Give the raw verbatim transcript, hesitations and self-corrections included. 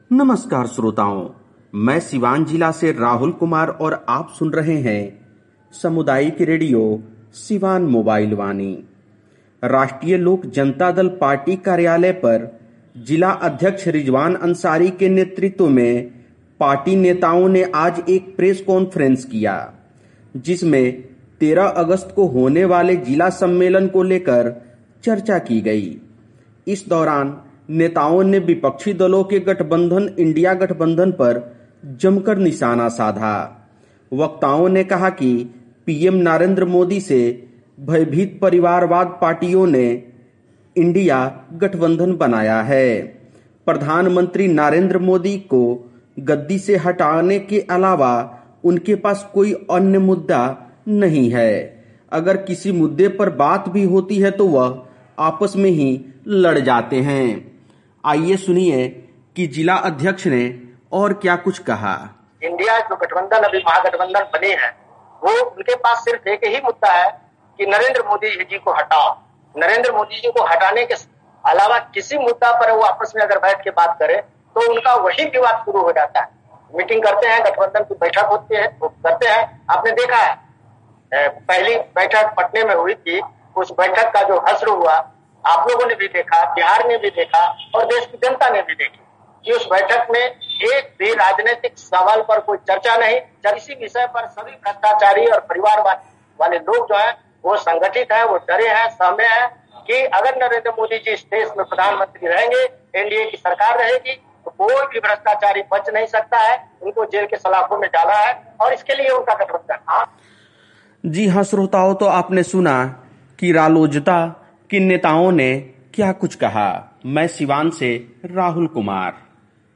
नमस्कार श्रोताओं, मैं सिवान जिला से राहुल कुमार और आप सुन रहे हैं सामुदायिक रेडियो सिवान मोबाइल वाणी। राष्ट्रीय लोक जनता दल पार्टी कार्यालय पर जिला अध्यक्ष रिजवान अंसारी के नेतृत्व में पार्टी नेताओं ने आज एक प्रेस कॉन्फ्रेंस किया, जिसमें तेरह अगस्त को होने वाले जिला सम्मेलन को लेकर चर्चा की गई। इस दौरान नेताओं ने विपक्षी दलों के गठबंधन इंडिया गठबंधन पर जमकर निशाना साधा। वक्ताओं ने कहा कि पीएम नरेंद्र मोदी से भयभीत परिवारवाद पार्टियों ने इंडिया गठबंधन बनाया है। प्रधानमंत्री नरेंद्र मोदी को गद्दी से हटाने के अलावा उनके पास कोई अन्य मुद्दा नहीं है। अगर किसी मुद्दे पर बात भी होती है तो वह आपस में ही लड़ जाते हैं। आइए सुनिए कि जिला अध्यक्ष ने और क्या कुछ कहा। इंडिया जो गठबंधन अभी महागठबंधन बने हैं, वो उनके पास सिर्फ एक ही मुद्दा है कि नरेंद्र मोदी जी को हटाओ। नरेंद्र मोदी जी को हटाने के अलावा किसी मुद्दा पर वो आपस में अगर बैठ के बात करे तो उनका वही विवाद शुरू हो जाता है। मीटिंग करते हैं, गठबंधन की बैठक होती है, वो करते हैं। आपने देखा है पहली बैठक पटने में हुई थी, उस बैठक का जो हश्र हुआ आप लोगों ने भी देखा, बिहार ने भी देखा और देश की जनता ने भी देखी कि उस बैठक में एक भी राजनीतिक सवाल पर कोई चर्चा नहीं। जब इसी विषय पर सभी भ्रष्टाचारी और परिवार वाले लोग जो है वो संगठित है, वो डरे हैं, सहमे हैं कि अगर नरेंद्र मोदी जी इस देश में प्रधानमंत्री रहेंगे, एनडीए की सरकार रहेगी, तो कोई भी भ्रष्टाचारी बच नहीं सकता है। उनको जेल के सलाखों में डाला है और इसके लिए उनका गठबंधन। जी हाँ श्रोताओं, तो आपने सुना कि रालोजता के नेताओं ने क्या कुछ कहा। मैं सिवान से राहुल कुमार।